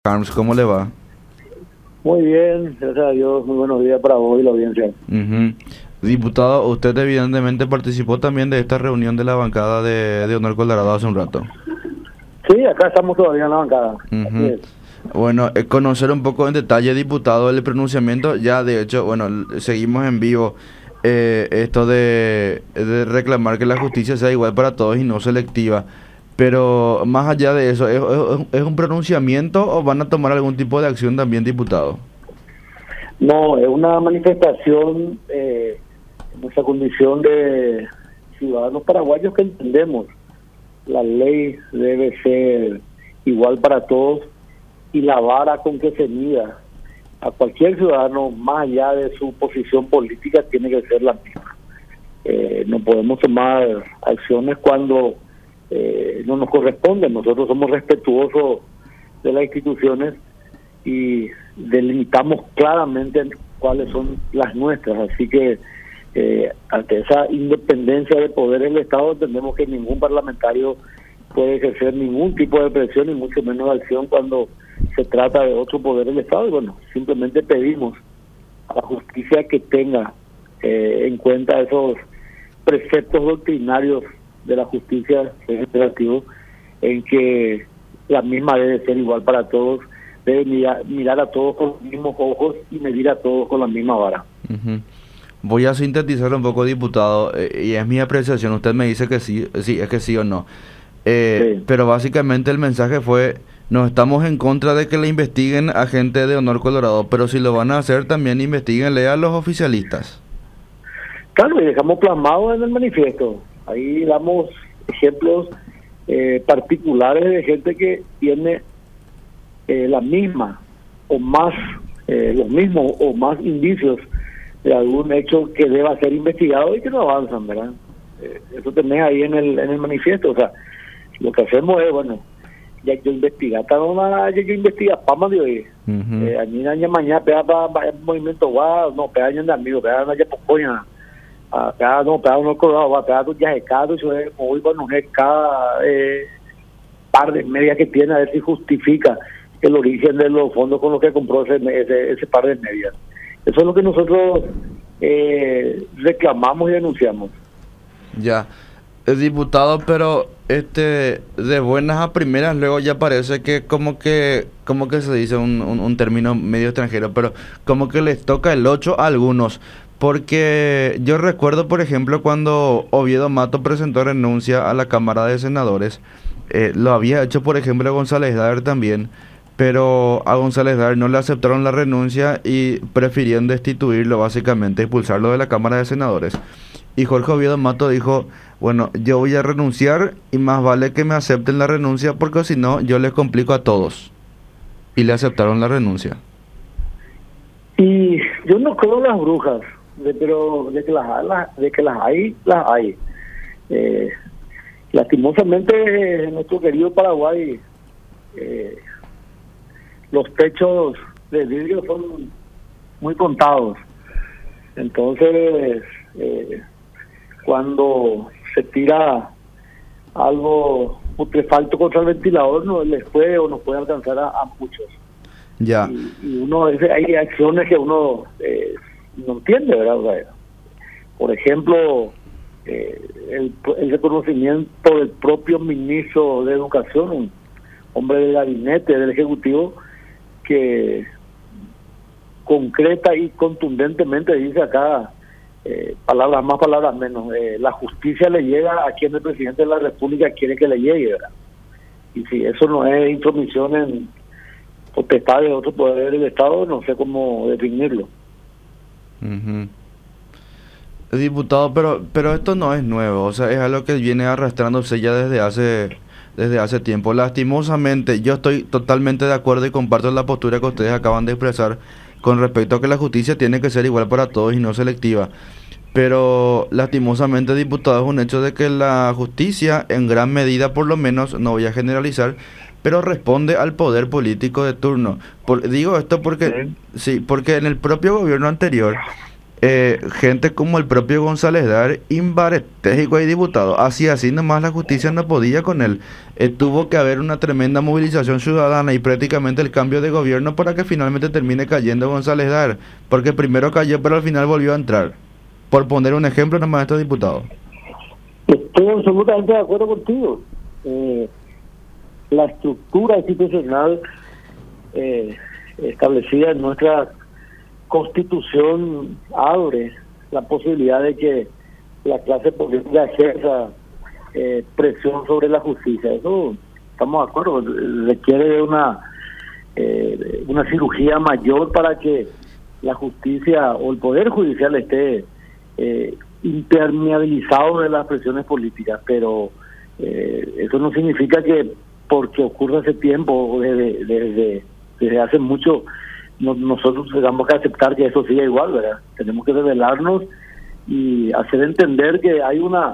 Carms, ¿cómo le va? Muy bien, gracias a Dios, muy buenos días para vos y la audiencia. Ujú. Diputado, usted evidentemente participó también de esta reunión de la bancada de Honor Colorado hace un rato. Sí, acá estamos todavía en la bancada. Así Ujú. es. Bueno, conocer un poco en detalle, diputado, el pronunciamiento, ya de hecho, bueno, seguimos en vivo esto de reclamar que la justicia sea igual para todos y no selectiva. Pero más allá de eso, ¿es un pronunciamiento o van a tomar algún tipo de acción también, diputado? No, es una manifestación en nuestra condición de ciudadanos paraguayos que entendemos. La ley debe ser igual para todos y la vara con que se mida a cualquier ciudadano, más allá de su posición política, tiene que ser la misma. No podemos tomar acciones cuando no nos corresponden. Nosotros somos respetuosos de las instituciones y delimitamos claramente cuáles son las nuestras. Así que ante esa independencia de poder del Estado, entendemos que ningún parlamentario puede ejercer ningún tipo de presión y mucho menos de acción cuando se trata de otro poder del Estado. Y bueno, simplemente pedimos a la justicia que tenga en cuenta esos preceptos doctrinarios de la justicia legislativa, en que la misma debe ser igual para todos, debe mirar a todos con los mismos ojos y medir a todos con la misma vara. Ujú. Voy a sintetizar un poco, diputado, y es mi apreciación. Usted me dice que sí, sí, es que sí o no. Sí. Pero básicamente el mensaje fue, no estamos en contra de que le investiguen a gente de Honor Colorado, pero si lo van a hacer, también investiguenle a los oficialistas. Claro, y dejamos plasmado en el manifiesto. Ahí damos ejemplos particulares de gente que tiene la misma o más, los mismos o más indicios de algún hecho que deba ser investigado y que no avanzan, ¿verdad? Eso tenés ahí en el manifiesto. O sea, lo que hacemos es, bueno, ya yo investiga, ya yo investiga, pama de hoy. Ujú. A mí año mañana pega para movimiento guau, no, pega año de amigos, pega año de pocoña, pega uno colorado, va, pega tu ya de cada, eso es, hoy bueno, cada par de medias que tiene, a ver si justifica el origen de los fondos con los que compró ese par de medias. Eso es lo que nosotros reclamamos y denunciamos. Ya, diputado, pero de buenas a primeras luego ya parece que como que se dice un término medio extranjero, pero como que les toca el 8 a algunos. Porque yo recuerdo, por ejemplo, cuando Oviedo Mato presentó renuncia a la Cámara de Senadores, lo había hecho, por ejemplo, González Daer también, pero a González Daer no le aceptaron la renuncia y prefirieron destituirlo, básicamente, expulsarlo de la Cámara de Senadores. Y Jorge Oviedo Mato dijo, bueno, yo voy a renunciar y más vale que me acepten la renuncia porque si no, yo les complico a todos. Y le aceptaron la renuncia. Y yo no creo en las brujas, pero de que las hay, las hay. Eh, Lastimosamente, en nuestro querido Paraguay, los techos de vidrio son muy contados. Entonces, cuando se tira algo putrefacto contra el ventilador, no les puede o nos puede alcanzar a muchos. Ya. Y uno, hay acciones que uno no entiende, ¿verdad? O sea, por ejemplo, el reconocimiento del propio ministro de Educación, un hombre del gabinete del Ejecutivo, que concreta y contundentemente dice acá, palabras más, palabras menos, la justicia le llega a quien el presidente de la República quiere que le llegue, ¿verdad? Y si eso no es intromisión en potestad de otro poder del Estado, no sé cómo definirlo. Ujú. Diputado, pero esto no es nuevo, o sea, es algo que viene arrastrándose ya desde hace tiempo. Lastimosamente, yo estoy totalmente de acuerdo y comparto la postura que ustedes acaban de expresar con respecto a que la justicia tiene que ser igual para todos y no selectiva. Pero lastimosamente, diputado, es un hecho de que la justicia, en gran medida por lo menos, no voy a generalizar, pero responde al poder político de turno. Digo esto porque, sí, porque en el propio gobierno anterior gente como el propio González Dar, Imbaretéjico y diputado, así nomás la justicia no podía con él. Tuvo que haber una tremenda movilización ciudadana y prácticamente el cambio de gobierno para que finalmente termine cayendo González Dar, porque primero cayó pero al final volvió a entrar. Por poner un ejemplo nomás estos diputados. Estoy absolutamente de acuerdo contigo. La estructura institucional establecida en nuestra Constitución abre la posibilidad de que la clase política ejerza presión sobre la justicia. Eso estamos de acuerdo. Requiere una cirugía mayor para que la justicia o el poder judicial esté impermeabilizado de las presiones políticas, pero eso no significa que porque ocurre ese tiempo, desde hace mucho, nosotros tengamos que aceptar que eso siga igual, ¿verdad? Tenemos que revelarnos y hacer entender que hay una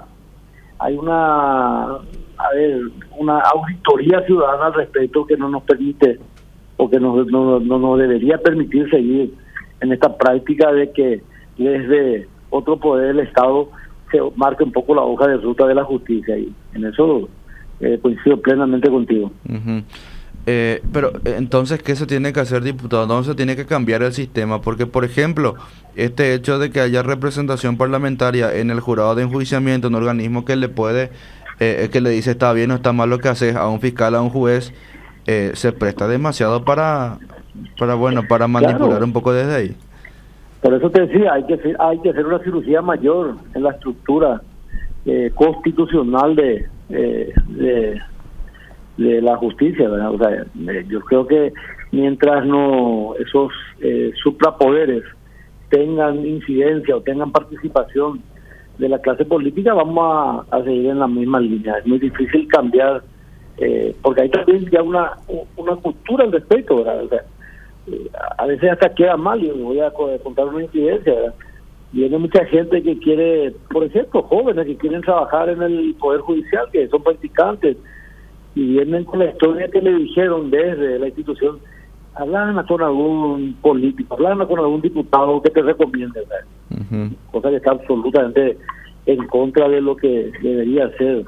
auditoría ciudadana al respecto que no nos permite o que no nos debería permitir seguir en esta práctica de que desde otro poder del Estado se marque un poco la hoja de ruta de la justicia, y en eso coincido plenamente contigo. Uh-huh. Pero entonces, ¿qué se tiene que hacer, diputado? ¿Dónde se tiene que cambiar el sistema? Porque, por ejemplo, este hecho de que haya representación parlamentaria en el jurado de enjuiciamiento, un organismo que le puede, que le dice está bien o está mal lo que haces a un fiscal, a un juez, se presta demasiado para manipular, claro, un poco desde ahí. Por eso te decía, hay que hacer una cirugía mayor en la estructura constitucional de la justicia, ¿verdad? O sea, yo creo que mientras no esos suprapoderes tengan incidencia o tengan participación de la clase política, vamos a seguir en la misma línea. Es muy difícil cambiar, porque hay también ya una cultura al respecto, ¿verdad? O sea, a veces hasta queda mal, y voy a contar una incidencia, ¿verdad? Viene mucha gente que quiere, por ejemplo, jóvenes que quieren trabajar en el Poder Judicial, que son practicantes, y vienen con la historia que le dijeron desde la institución. Hablan con algún político, hablan con algún diputado que te recomiende, ¿verdad? Uh-huh. Cosa que está absolutamente en contra de lo que debería ser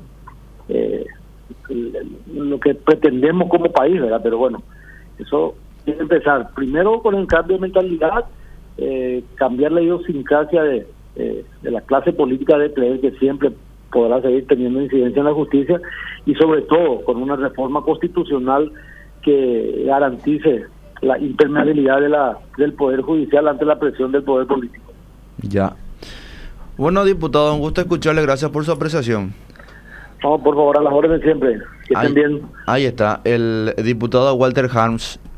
lo que pretendemos como país, ¿verdad? Pero bueno, eso tiene que empezar primero con el cambio de mentalidad, cambiar la idiosincrasia de la clase política, de creer que siempre podrá seguir teniendo incidencia en la justicia, y sobre todo con una reforma constitucional que garantice la impermeabilidad del Poder Judicial ante la presión del poder político. Ya. Bueno, diputado, un gusto escucharle, gracias por su apreciación. No, por favor, a las órdenes siempre. Que estén bien. Ahí está, el diputado Walter Harms.